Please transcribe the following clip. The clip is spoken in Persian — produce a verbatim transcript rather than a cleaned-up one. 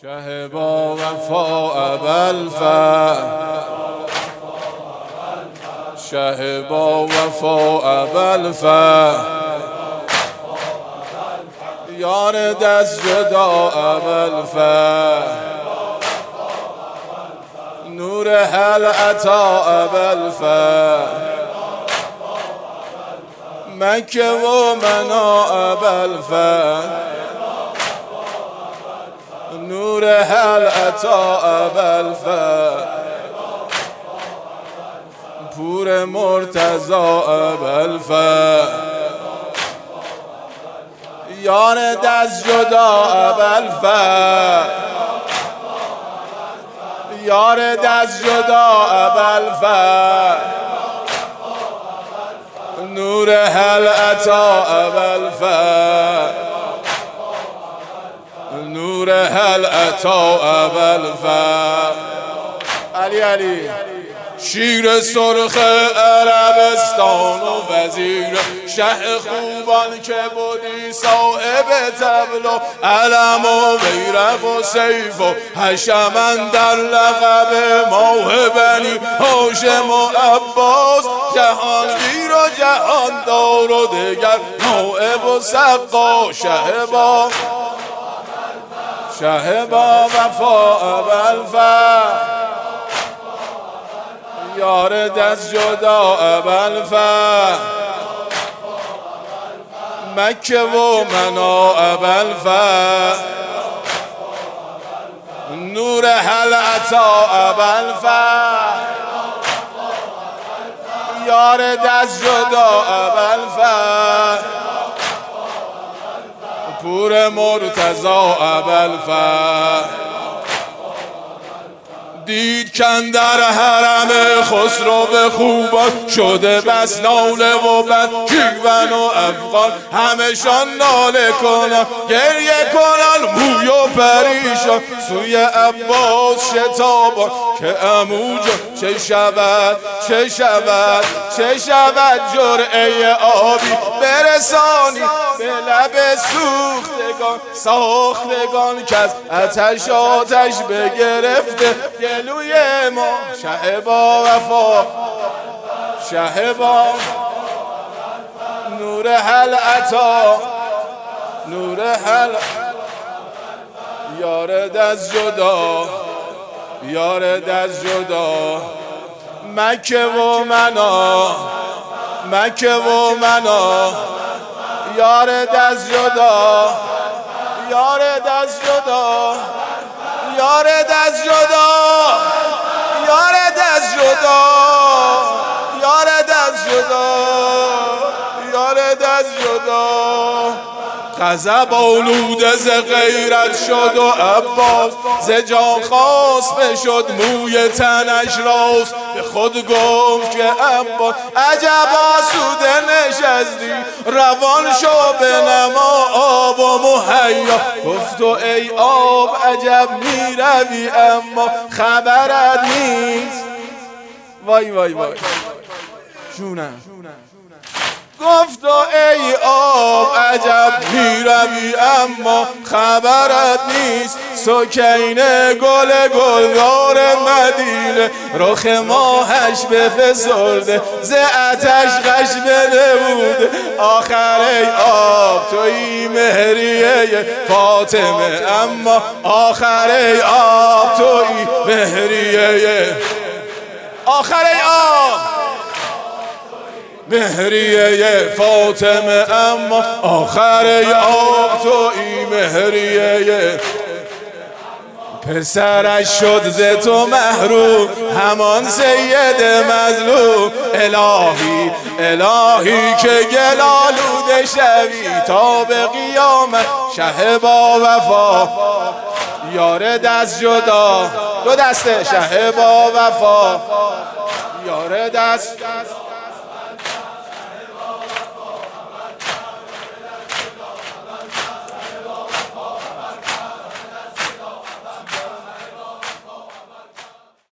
شه با وفا ابوالفضل، شه با وفا ابوالفضل، یار دست جدا ابوالفضل، نور هل عطا ابوالفضل، مکه و منا ابوالفضل، نور هل عطا ابوالفضل، پور مرتضی ابوالفضل، یار دست جدا ابوالفضل، یار دست جدا ابوالفضل، نور هل عطا ابوالفضل، نور هل عطا ابوالفضل. علی علی شیر سرخ عربستان و وزیر شه خوبان که بودی صاحب طبل و علم و بیرق و سیف و حشم در لقب ماه بنی هاشم و عباس، جهانگیر و جهاندار و دگر نائب و سقا، شه با شه با وفا ابوالفضل، یار دست جدا ابوالفضل، مکه و منا ابوالفضل، نور هل عطا ابوالفضل، یار دست جدا ابوالفضل، پور مرتضی ابوالفضل. دید کاندر حرم خسرو به خوبان شده بس ناله و بس جیون و افغان، همشان ناله کنن گریه کنن موی و پریشان، سوی عباس شتابان که عمو جان چه شود چه شود چه شود جرعه آبی برسانی به لب سوختگان ساختگان که از آتش آتش بگرفته گلوی ما، شه با وفا شه با نور هل عطا، نور هل یار دست جدا، یار دست جدا، مکه و منا، مکه و منا، یار دست جدا، یار دست جدا، یار دست جدا، یار دست جدا، یار دست جدا، یار دست جدا. غضب آلوده ز غیرت شد و عباس ز جان خواست بشد موی تنش راست، به خود گفت که عباس عجب آسوده نشستی، روان شو به نما آب و مهیا، گفت و ای آب عجب می روی اما خبرت نیست. وای وای وای جونم، گفت و ای آب عجب می روی اما خبرت نیست، سکینه گل گلدار مدینه رخ ماهش بفسرده ز آتش غش بنموده، آخر ای آب تویی مهریه فاطمه اما آخر ای آب تویی مهریه، آخر ای آب مهریه فاطمه اما آخر ای آب تویی مهریه، پسرش شد ز تو محروم همان سید مظلوم، الهی الهی که گل آلوده شوی تا به قیامت، شه با وفا یار دست جدا، دو دسته شه با وفا یار دست